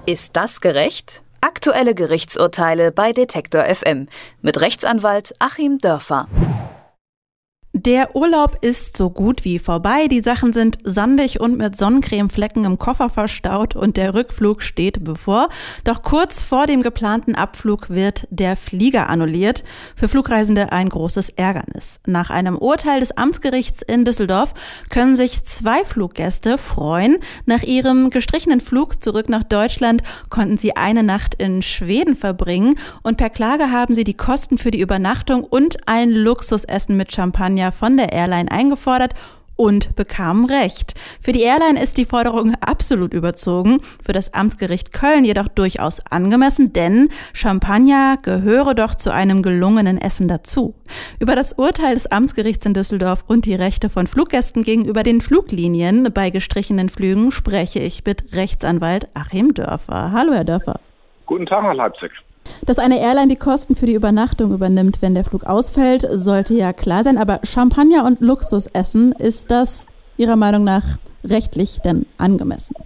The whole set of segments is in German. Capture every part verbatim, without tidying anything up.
Ist das gerecht? Aktuelle Gerichtsurteile bei Detektor F M mit Rechtsanwalt Achim Dörfer. Der Urlaub ist so gut wie vorbei. Die Sachen sind sandig und mit Sonnencremeflecken im Koffer verstaut und der Rückflug steht bevor. Doch kurz vor dem geplanten Abflug wird der Flieger annulliert. Für Flugreisende ein großes Ärgernis. Nach einem Urteil des Amtsgerichts in Düsseldorf können sich zwei Fluggäste freuen. Nach ihrem gestrichenen Flug zurück nach Deutschland konnten sie eine Nacht in Schweden verbringen und per Klage haben sie die Kosten für die Übernachtung und ein Luxusessen mit Champagner von der Airline eingefordert und bekamen Recht. Für die Airline ist die Forderung absolut überzogen, für das Amtsgericht Köln jedoch durchaus angemessen, denn Champagner gehöre doch zu einem gelungenen Essen dazu. Über das Urteil des Amtsgerichts in Düsseldorf und die Rechte von Fluggästen gegenüber den Fluglinien bei gestrichenen Flügen spreche ich mit Rechtsanwalt Achim Dörfer. Hallo, Herr Dörfer. Guten Tag, Herr Leipzig. Dass eine Airline die Kosten für die Übernachtung übernimmt, wenn der Flug ausfällt, sollte ja klar sein. Aber Champagner und Luxusessen, ist das Ihrer Meinung nach rechtlich denn angemessen?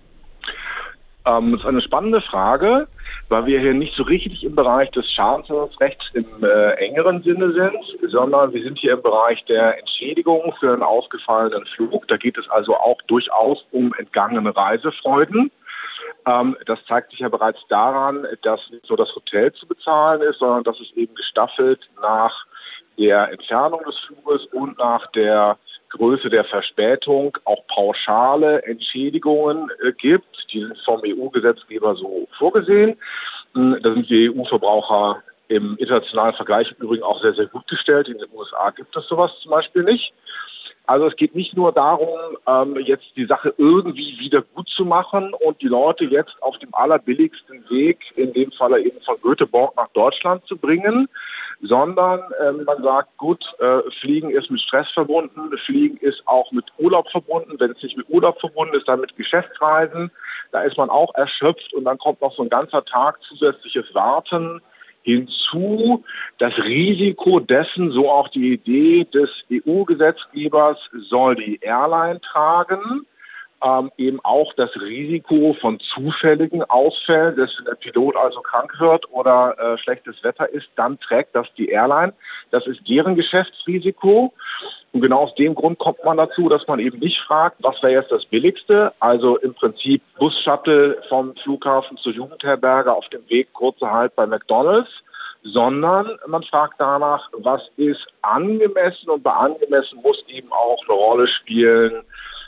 Ähm, das ist eine spannende Frage, weil wir hier nicht so richtig im Bereich des Schadensersatzrechts im äh, engeren Sinne sind, sondern wir sind hier im Bereich der Entschädigung für einen ausgefallenen Flug. Da geht es also auch durchaus um entgangene Reisefreuden. Das zeigt sich ja bereits daran, dass nicht nur das Hotel zu bezahlen ist, sondern dass es eben gestaffelt nach der Entfernung des Fluges und nach der Größe der Verspätung auch pauschale Entschädigungen gibt. Die sind vom E U-Gesetzgeber so vorgesehen. Da sind die E U-Verbraucher im internationalen Vergleich im Übrigen auch sehr, sehr gut gestellt. In den U S A gibt es sowas zum Beispiel nicht. Also es geht nicht nur darum, ähm, jetzt die Sache irgendwie wieder gut zu machen und die Leute jetzt auf dem allerbilligsten Weg, in dem Falle eben von Göteborg nach Deutschland zu bringen, sondern ähm, man sagt, gut, äh, Fliegen ist mit Stress verbunden, Fliegen ist auch mit Urlaub verbunden. Wenn es nicht mit Urlaub verbunden ist, dann mit Geschäftsreisen. Da ist man auch erschöpft und dann kommt noch so ein ganzer Tag zusätzliches Warten hinzu. Das Risiko dessen, so auch die Idee des E U-Gesetzgebers, soll die Airline tragen. Ähm, eben auch das Risiko von zufälligen Ausfällen, dass wenn der Pilot also krank wird oder äh, schlechtes Wetter ist, dann trägt das die Airline. Das ist deren Geschäftsrisiko. Und genau aus dem Grund kommt man dazu, dass man eben nicht fragt, was wäre jetzt das Billigste, also im Prinzip Bus-Shuttle vom Flughafen zur Jugendherberge auf dem Weg kurzer Halt bei McDonald's, sondern man fragt danach, was ist angemessen, und bei angemessen muss eben auch eine Rolle spielen,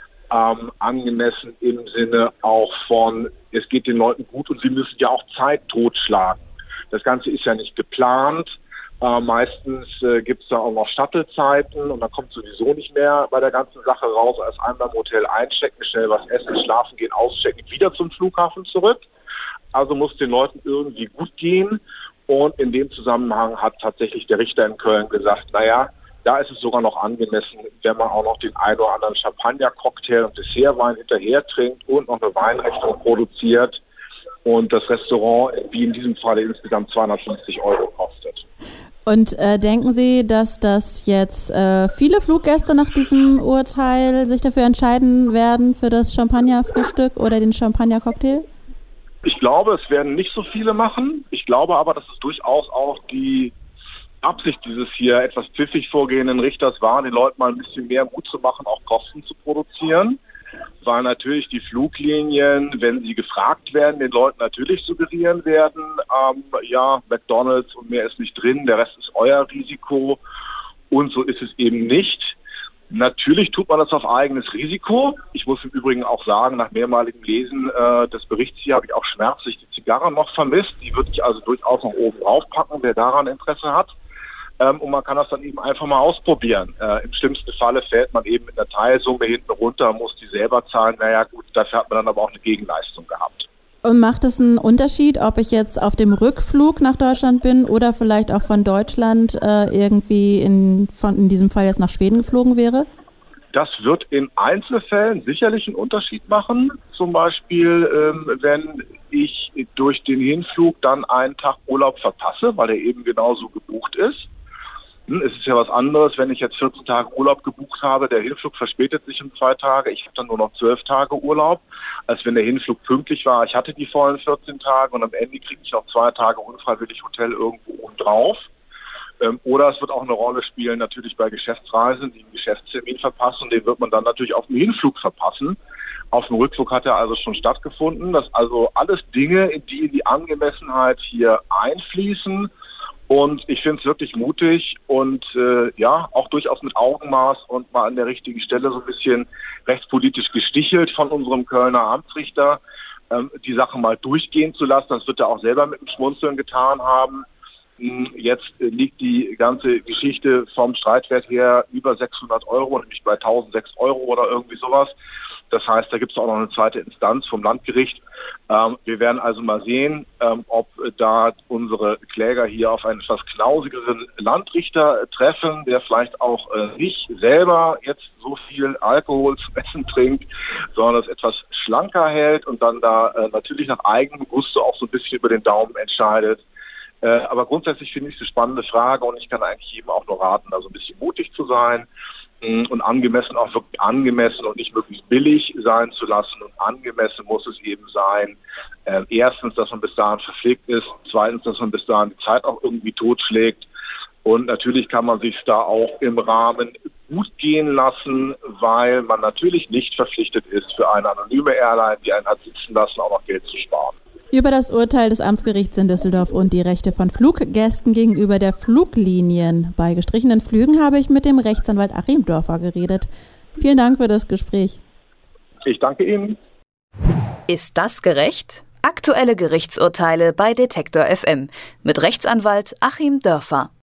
ähm, angemessen im Sinne auch von, es geht den Leuten gut und sie müssen ja auch Zeit totschlagen. Das Ganze ist ja nicht geplant. Äh, meistens äh, gibt es da auch noch Shuttle-Zeiten und dann kommt sowieso nicht mehr bei der ganzen Sache raus, als einmal im Hotel einchecken, schnell was essen, schlafen gehen, auschecken, wieder zum Flughafen zurück. Also muss den Leuten irgendwie gut gehen und in dem Zusammenhang hat tatsächlich der Richter in Köln gesagt, naja, da ist es sogar noch angemessen, wenn man auch noch den ein oder anderen Champagner-Cocktail und Dessertwein hinterher trinkt und noch eine Weinrechnung produziert und das Restaurant, wie in diesem Fall, insgesamt zweihundertfünfzig Euro kostet. Und äh, denken Sie, dass das jetzt äh, viele Fluggäste nach diesem Urteil sich dafür entscheiden werden für das Champagner-Frühstück oder den Champagner-Cocktail? Ich glaube, es werden nicht so viele machen. Ich glaube aber, dass es durchaus auch die Absicht dieses hier etwas pfiffig vorgehenden Richters war, den Leuten mal ein bisschen mehr Mut zu machen, auch Kosten zu produzieren. Weil natürlich die Fluglinien, wenn sie gefragt werden, den Leuten natürlich suggerieren werden, ähm, ja, McDonald's und mehr ist nicht drin, der Rest ist euer Risiko, und so ist es eben nicht. Natürlich tut man das auf eigenes Risiko. Ich muss im Übrigen auch sagen, nach mehrmaligem Lesen äh, des Berichts hier habe ich auch schmerzlich die Zigarre noch vermisst. Die würde ich also durchaus noch oben draufpacken, wer daran Interesse hat. Ähm, und man kann das dann eben einfach mal ausprobieren. Äh, Im schlimmsten Falle fällt man eben mit einer Teilsumme hinten runter, muss die selber zahlen. Naja gut, dafür hat man dann aber auch eine Gegenleistung gehabt. Und macht es einen Unterschied, ob ich jetzt auf dem Rückflug nach Deutschland bin oder vielleicht auch von Deutschland äh, irgendwie in, von, in diesem Fall jetzt nach Schweden geflogen wäre? Das wird in Einzelfällen sicherlich einen Unterschied machen. Zum Beispiel, ähm, wenn ich durch den Hinflug dann einen Tag Urlaub verpasse, weil er eben genauso gebucht ist. Es ist ja was anderes, wenn ich jetzt vierzehn Tage Urlaub gebucht habe, der Hinflug verspätet sich um zwei Tage, ich habe dann nur noch zwölf Tage Urlaub, als wenn der Hinflug pünktlich war. Ich hatte die vollen vierzehn Tage und am Ende kriege ich noch zwei Tage unfreiwillig Hotel irgendwo oben drauf. Ähm, oder es wird auch eine Rolle spielen, natürlich bei Geschäftsreisen, die einen Geschäftstermin verpassen, und den wird man dann natürlich auf dem Hinflug verpassen. Auf dem Rückflug hat er also schon stattgefunden. Das also alles Dinge, die in die Angemessenheit hier einfließen. Und ich finde es wirklich mutig und äh, ja, auch durchaus mit Augenmaß und mal an der richtigen Stelle so ein bisschen rechtspolitisch gestichelt von unserem Kölner Amtsrichter, ähm, die Sache mal durchgehen zu lassen. Das wird er auch selber mit dem Schmunzeln getan haben. Jetzt äh, liegt die ganze Geschichte vom Streitwert her über sechshundert Euro, nämlich bei tausendsechs Euro oder irgendwie sowas. Das heißt, da gibt es auch noch eine zweite Instanz vom Landgericht. Ähm, wir werden also mal sehen, ähm, ob da unsere Kläger hier auf einen etwas knausigeren Landrichter treffen, der vielleicht auch äh, nicht selber jetzt so viel Alkohol zum Essen trinkt, sondern es etwas schlanker hält und dann da äh, natürlich nach eigenem Gusto auch so ein bisschen über den Daumen entscheidet. Äh, aber grundsätzlich finde ich es eine spannende Frage und ich kann eigentlich jedem auch nur raten, da so ein bisschen mutig zu sein und angemessen auch wirklich angemessen und nicht möglichst billig sein zu lassen. Und angemessen muss es eben sein, äh, erstens, dass man bis dahin verpflegt ist, zweitens, dass man bis dahin die Zeit auch irgendwie totschlägt. Und natürlich kann man sich da auch im Rahmen gut gehen lassen, weil man natürlich nicht verpflichtet ist, für eine anonyme Airline, die einen hat sitzen lassen, auch noch Geld zu sparen. Über das Urteil des Amtsgerichts in Düsseldorf und die Rechte von Fluggästen gegenüber der Fluglinien bei gestrichenen Flügen habe ich mit dem Rechtsanwalt Achim Dörfer geredet. Vielen Dank für das Gespräch. Ich danke Ihnen. Ist das gerecht? Aktuelle Gerichtsurteile bei Detektor F M mit Rechtsanwalt Achim Dörfer.